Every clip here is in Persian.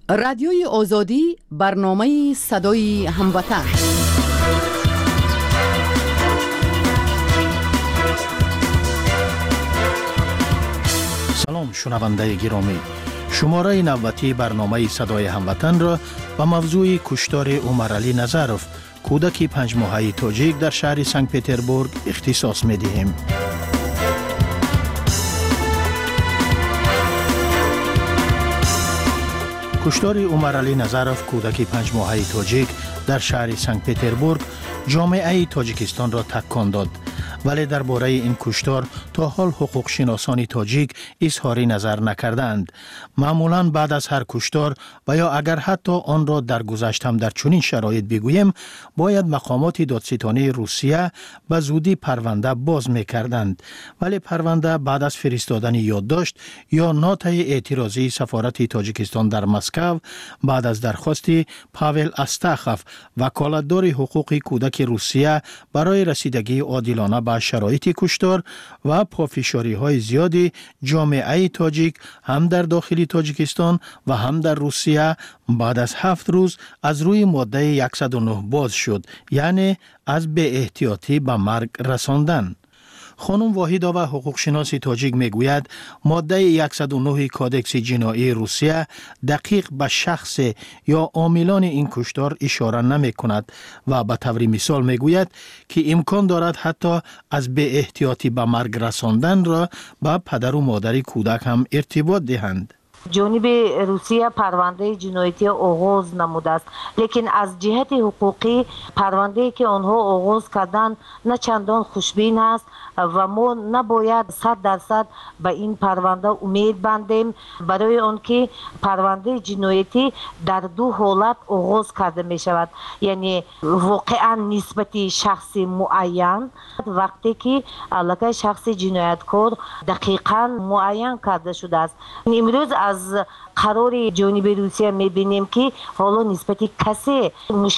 رادیوی آزادی برنامه صدای هموطن. سلام شنونده گرامی، شماره نوبتی برنامه صدای هموطن را با موضوع کشتار عمرعلی نظرов، کودک 5 ماهه تاجیک در شهر سنت پترزبورگ اختصاص می دهیم. کشتار عمرعلی نظرов، کودک 5 ماهه تاجیک در شهر سنت پترزبورگ جامعه تاجیکستان را تکان داد. ولی درباره این کشتار تا حال حقوق شناسان تاجیک اظهار نظر نکردند. معمولاً بعد از هر کشتار و یا اگر حتی آن را در گذشت هم در چنین شرایط بگوییم، باید مقامات دادستانی روسیه به زودی پرونده باز می‌کردند. ولی پرونده بعد از فرستادن یادداشت یا نوت اعتراضی سفارت تاجیکستان در مسکو بعد از درخواست پاول استاخوف، وکالتدار حقوق کودک روسیه برای رسیدگی عادلانه به شرایط کشتار و پافشاری‌های زیادی جامعه تاجیک هم در داخل تاجیکستان و هم در روسیه بعد از 7 روز از روی ماده 109 باز شد، یعنی از بی احتیاطی به مرگ رساندن. خانم واحدا و حقوق شناس تاجیک میگوید ماده 109 کادکس جنایی روسیه دقیق به شخص یا عاملان این کشتار اشاره نمی کند و به طور مثال میگوید که امکان دارد حتی از بی احتیاطی به مرگ رساندن را به پدر و مادر کودک هم ارتباط دهند. جانب روسیه پرونده جنایتی آغاز نموده است، لیکن از جهت حقوقی پرونده که آنها آغاز کردن نه چندان خوشبین است و ما نباید 100% به این پرونده امید بندیم، برای آنکه پرونده جنایتی در 2 حالت آغاز کرده می شود. یعنی واقعا نسبت شخص معین، وقتی که علاقه شخص جنایتکار دقیقا معین کرده شده است. امروز از قرار جانب روسیه میبینیم که حالا نسبت کسی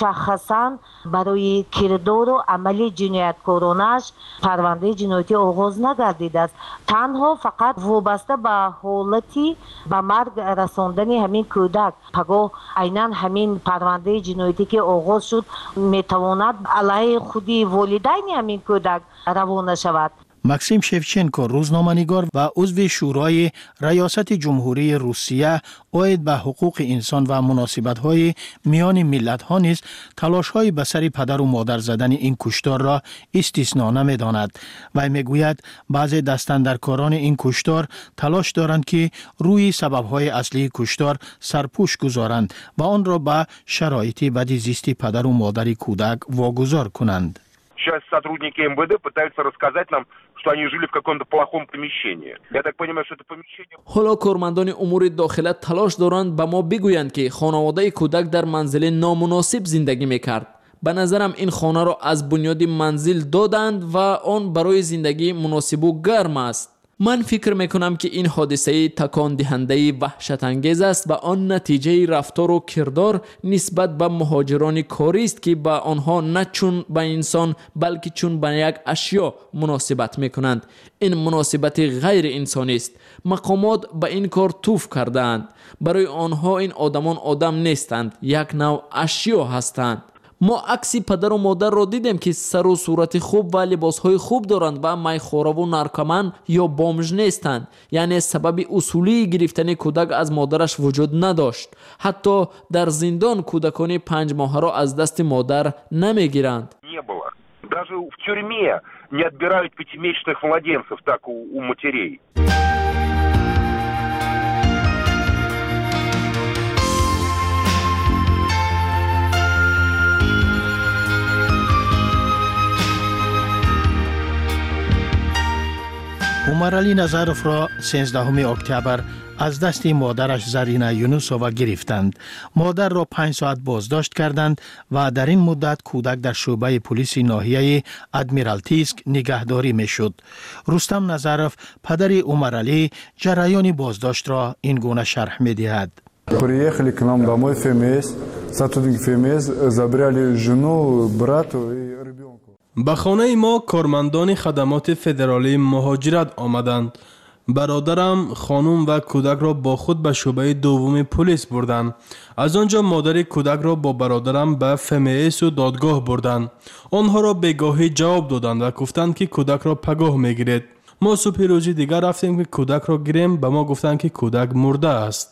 مشخصا برای کردار و عمل جنایتکارانش پرونده جنایتی آغاز نگردیده است. تنها فقط وابسته به حالتی به مرگ رساندن همین کودک، پگاه عیناً همین پرونده جنایتی که آغاز شد میتواند علیه خودی والدین همین کودک روانه شود. ماکسیم شفچنکو، روزنامه‌نگار و عضو شورای ریاست جمهوری روسیه عاید به حقوق انسان و مناسبت‌های میان ملت‌ها نیز تلاش‌های به سر پدر و مادر زدن این کشتار را استثنا نمی‌داند. و می‌گوید بعضی دستاندرکاران این کشتار تلاش دارند که روی سبب‌های اصلی کشتار سرپوش گذارند و آن را به شرایط بدزیستی پدر و مادر کودک واگذار کنند. Сейчас сотрудники МВД пытаются рассказать нам, что они жили в каком-то плохом помещении. Я так понимаю, что это помещение... حالا کارمندان امور داخله تلاش دارند به ما بگویند که خانواده کودک در منزل نامناسب زندگی میکرد. به نظرم این خانه را از بنیاد منزل دادند و آن برای زندگی مناسب و گرم است. من فکر میکنم که این حادثه تکان دهنده وحشت انگیز است و آن نتیجه رفتار و کردار نسبت به مهاجران کاری است که به آنها نه چون به انسان بلکه چون به یک اشیا مناسبت میکنند. این مناسبت غیر انسانی است. مقامات به این کار توف کردند. برای آنها این آدمان آدم نیستند، یک نوع اشیا هستند. ما عکسی پدر و مادر را دیدیم که سر و صورت خوب و لباسهای خوب دارند و میخواره و نارکومن یا بامژ نیستند. یعنی سبب اصولی گرفتن کودک از مادرش وجود نداشت. حتی در زندان کودکان 5 ماهه را از دست مادر نمیگیرند. Даже в тюрьме не отбирают 5-месячных младенцев так у матерей. عمرعلی نظرов را 13 اکتبر از دست مادرش زرینا یونوسووا گرفتند. مادر را 5 ساعت بازداشت کردند و در این مدت کودک در شعبه پلیس ناحیه ادمیرالتیسک نگهداری میشد. رستم نظرов، پدر عمرعلی، جریان بازداشت را این گونه شرح می‌دهد. Приехали к нам домой ФМС, сотрудники ФМС забрали жену, брату и ребенка. به خانه ما کارمندان خدمات فدرالی مهاجرت آمدند برادرم خانم و کودک را با خود به شعبه دوم پلیس بردند. از آنجا مادر کودک را با برادرم به فمس و دادگاه بردند. آنها را بگاهی جواب دادند و گفتند که کودک را پگاه میگیرید. ما صبح روزی دیگر رفتیم که کودک را گیریم، به ما گفتند که کودک مرده است.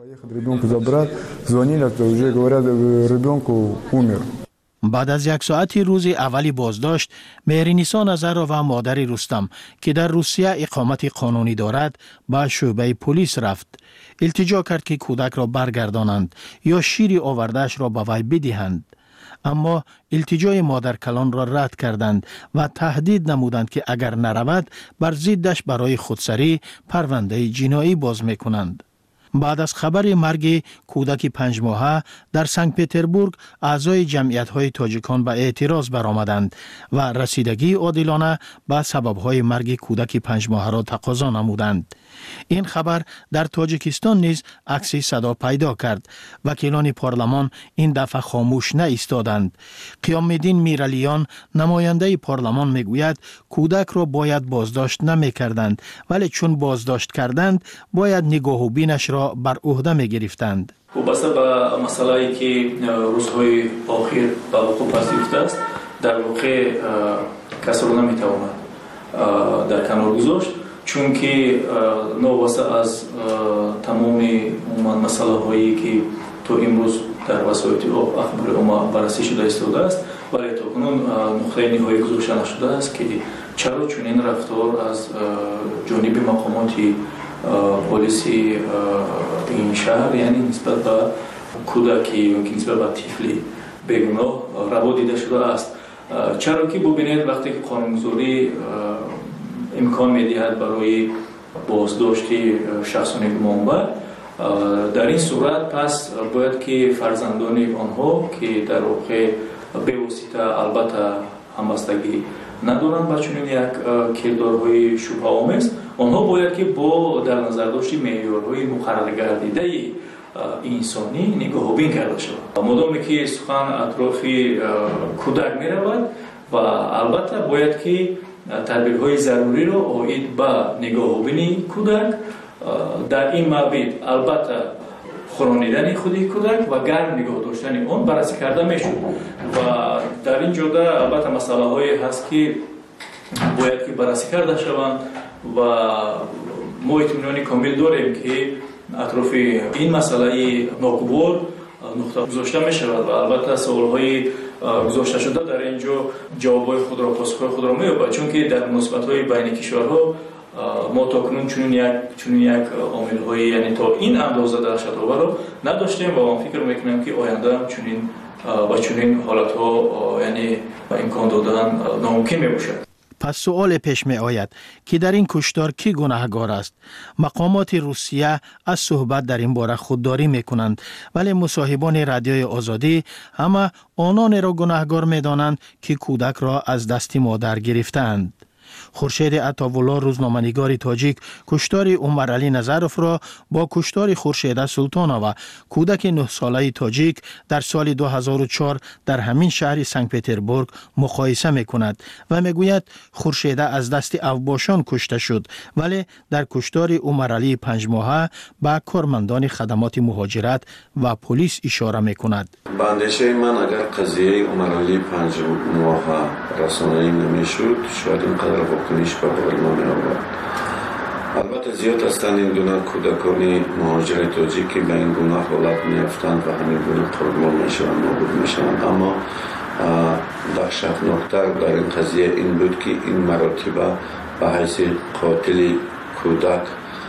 بعد از یک ساعتی روز اولی بازداشت، مهرنیسا نظرو و مادر رستم که در روسیه اقامت قانونی دارد به شعبه پلیس رفت. التجا کرد که کودک را برگردانند یا شیر آوردهش را به وی بدهند. اما التجای مادر کلان را رد کردند و تهدید نمودند که اگر نرود بر ضدش برای خودسری پرونده جنایی باز میکنند. بعد از خبر مرگ کودک 5 ماهه در سنت پتربورگ، اعضای جمعیت‌های تاجیکان به اعتراض برآمدند و رسیدگی عادلانه به سبب‌های مرگ کودک 5 ماهه را تقاضا نمودند. این خبر در تاجیکستان نیز عکس صدا پیدا کرد. وکیلان پارلمان این دفعه خاموش نایستادند. قیام‌الدین میرعلیان، نماینده پارلمان، میگوید کودک را باید بازداشت نمی‌کردند، ولی چون بازداشت کردند باید نگاه و بینش را بر عهده می‌گرفتند. وابسته به مسئله‌ای که روزهای آخر به وقوع پذیرفته است، در واقع کسی را نمی‌تواند در کنار گذاشت، چون که نوابسته از تمام مسئله هایی که تو امروز در وسایل اخبار ما بررسی شده ایستاده است، ولی تاکنون نقطه نهایی گذاشته نشده است که چرا چنین رفتار از جانب مقامات پلیس این شهر، یعنی نسبت به کودکی یا نسبت به طفلی بیگناه روا دیده شده است. چرا که ببینید وقتی که قانونگذاری امکان می‌دهد برای بازداشت شخصان گمانبر، در این صورت پس باید که فرزندان آنها که در واقع به واسطه البته همبستگی ندارند با چنین یک کردارهای شبه‌آمیز، آنها باید که با در نظر داشت معیارهای مقرر گردیده انسانی نگاه و بین کرده شود. مدامی که سخن اطراف کودک می‌رود و البته باید که تدبیرهای ضروری را آید به نگاه و بین کودک در این مورد، البته خورانیدن خودی کودک و گرم نگاه داشتن آن بررسی کرده میشود و در این جدا البته مسئله هایی هست که باید که بررسی کرده شوند و ما اطمینان کامل داریم که اطراف این مسئله ناگوار نقطه گذاشته می شود و البته سوال های گذاشته شده در اینجا جوابای خود را، پاسخهای خود را می یابد، چون که در مناسبت های بین کشورها ما تاکنون چنین یک عامل های یعنی تا این اندازه دهشت‌آور را نداشتیم و من فکر میکنم که آینده چنین و چنین حالت ها یعنی امکان دادن ناممکن می باشد. پس سوال پیش می آید که در این کشتار کی گناهگار است؟ مقامات روسیه از صحبت در این باره خودداری می کنند، ولی مصاحبان رادیوی آزادی همه آنان را گناهگار می دانند که کودک را از دست مادر گرفتند. خورشید عطاالله، روزنامه‌نگار تاجیک، کشتار عمرعلی نظروف را با کشتار خورشید سلطانووا، کودک 9 ساله تاجیک در سال 2004 در همین شهر سنت پتربورگ مقایسه می‌کند و میگوید خورشید از دست اوباشان کشته شد، ولی در کشتار عمرعلی 5 ماهه به کارمندان خدمات مهاجرت و پلیس اشاره می‌کند. به اندیشه من اگر قضیه عمرعلی 5 ماهه رسانه‌ای نمی‌شد، شاید اینقدر واکنش به بار نمی‌آورد. البته زیاد هستند این گونه کودکان مهاجر تاجیک که به این گونه حالت می‌افتند و همین گونه قربان می‌شوند، نابود می‌شوند. اما دهشتناکتر در این قضیه این بود که این مراتبه به حیث قاتل کودک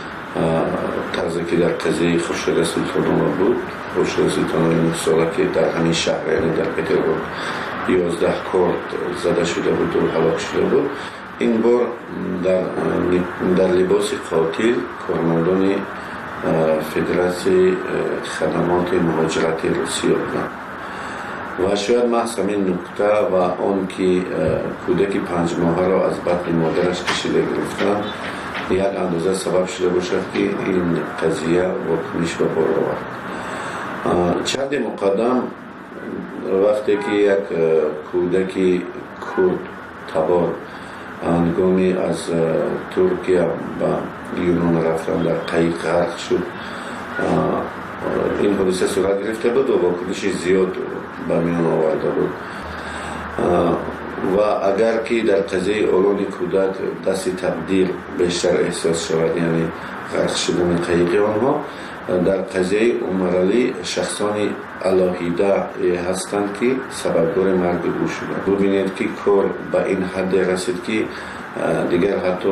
طرزی که در قضیه خورشید سلطانووا بود، خورشید سلطانووا 9 ساله که در همین شهر یعنی در پتربورگ 11 کارد زده شده بود و هلاک شده بود، این بار در لباس قاتل کارمندان فدراسیون خدمات مهاجرت روسیه بودند و شاید محض همین نکته و آن که کودک 5 ماهه را از بطن مادرش کشیده گرفتند یک اندازه سبب شده باشد که این قضیه واکنش به بار آورد. چند مقدم وقتی که یک کودک کرد تبار هنگامی از ترکیه به یونان رفتن در قایق غرق شد. این حادثه صورت گرفته بود و واکنش زیاد به میان آورده بود و اگر که در قضیه اولاد کودک دست تقدیر بیشتر احساس شود، یعنی غرق شدن قایق آنها، در قضیه عمر علی شخصان الهیده هستند که سببدار مرگ او شدند. ببینید که کار به این حد رسید که دیگر حتی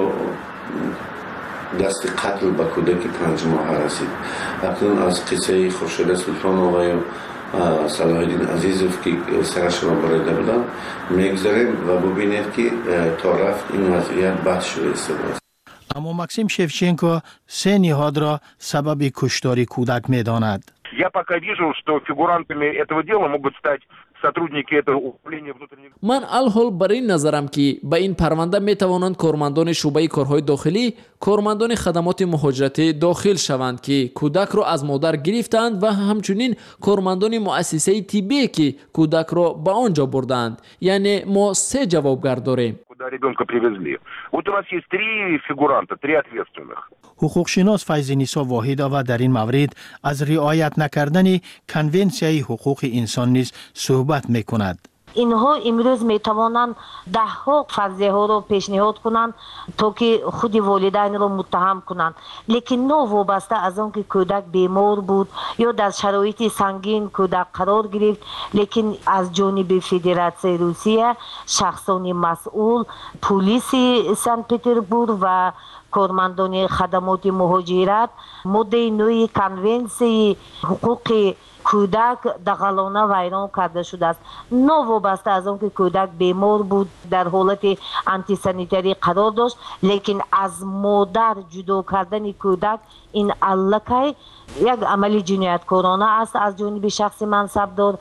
دست قتل به کودک 5 ماهه رسید. اکنون از قصه خورشید سلطان آقای صلاح الدین عزیزوف که سرش را بریده بودن میگذاریم و ببینید که تا رفت این وضعیت بحث شده است. اما ماکسیم شевченко 3 نهاد را سبب کشتار کودک می‌داند. Я пока вижу, что фигурантами этого дела могут стать сотрудники этого управления внутренних. من الحال بر این نظرم که به این پرونده می توانند کارمندان شعبه کارهای داخلی، کارمندان خدمات مهاجرتی داخل شوند که کودک را از مادر گرفتند و همچنین کارمندان مؤسسه طبی که کودک را به آنجا بردند. یعنی ما 3 جوابگر داریم. Куда ребенка привезли. Вот у нас есть 3 фигуранта, 3 ответственных. حقوقشناس فیض‌نیسا واحدова در این مورد از رعایت نکردن کنونسیای حقوق انسان نیز صحبت می‌کند. اینها امروز میتوانند 10 فرضیه ها رو پیشنهاد کنند تا که خود والدین رو متهم کنند، لیکن نه وابسته از آن که کودک بیمار بود یا در شرایط سنگین کودک قرار گرفت، لیکن از جانب فدراسیون روسیه شخصان مسئول، پلیس سن پتربورگ و کارمندان خدمات مهاجرت ماده 9 کنونسیون حقوق کودک دغلانه ویران کرده شده است. نوابسته از آن که کودک بیمار بود در حالت آنتی سانیتری قرار داشت، لیکن از مادر جدا کردن کودک این الکی یک عمل جنایتکارانه است از جانب شخص منصبدار.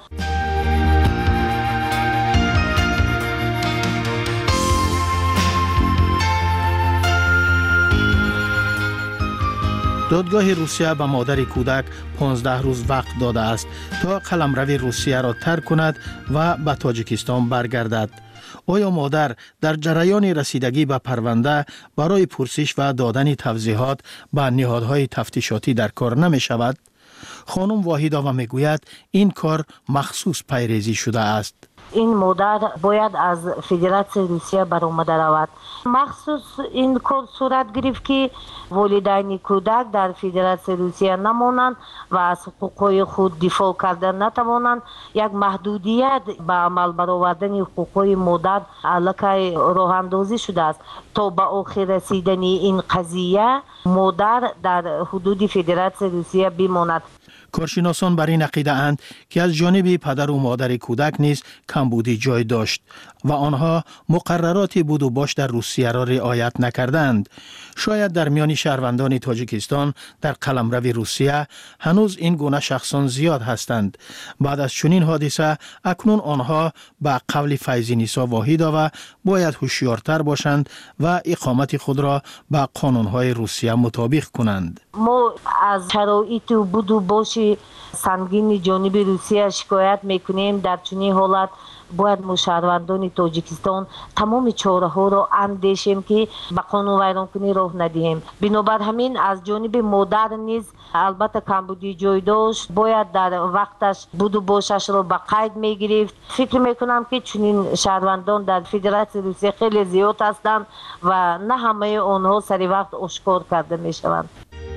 دادگاه روسیه به مادر کودک 15 روز وقت داده است تا قلمرو روسیه را ترک کند و به تاجیکستان برگردد. آیا مادر در جریان رسیدگی به پرونده برای پرسش و دادن توضیحات به نهادهای تفتیشاتی در کار نمی شود؟ خانم واحدова میگوید این کار مخصوص پیریزی شده است. این مادر باید از فدراسیون روسیه برآمده رود. مخصوص این کار صورت گرفت که والدین کودک در فدراسیون روسیه نمانند و از حقوق خود دفاع کردن نتوانند. یک محدودیت به عمل برآوردن حقوق مادر الکی راه اندازی شده است تا به آخر رسیدن این قضیه مادر در حدود فدراسیون روسیه بماند. کارشناسان بر این عقیده اند که از جانب پدر و مادر کودک نیز کمبودی جای داشت و آنها مقررات بود و باش در روسیه را رعایت نکردند. شاید در میان شهروندان تاجیکستان در قلمرو روسیه هنوز این گونه شخصان زیاد هستند. بعد از چنین حادثه اکنون آنها به قول فیض‌نیسا واحدова باید هوشیارتر باشند و اقامت خود را به قانونهای روسیه مطابق کنند. ما از شرایط بود و باش سنگین جانب روسیه شکایت میکنیم. در چنین حالت باید ما شهروندان تاجیکستان تمام چاره ها را اندیشیم که به قانون ویرانکنی راه ندهیم. بنابر همین از جانب مادر نیز البته کمبودی جای داشت، باید در وقتش بود و باشش را به قید میگرفت. فکر میکنم که چنین شهروندان در فدراسیون روسیه خیلی زیاد هستند و نه همه آنها سری وقت آشکار کرده میشوند.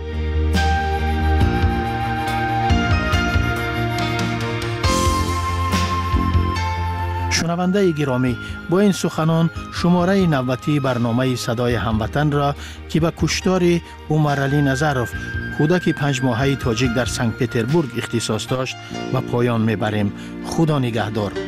شنونده گرامی، با این سخنان شماره 90 برنامه صدای هموطن را که به کشتار عمر علی نظروف کودک 5 ماهه تاجیک در سنت پتربورگ اختصاص داشت و پایان میبریم. خدا نگهدار.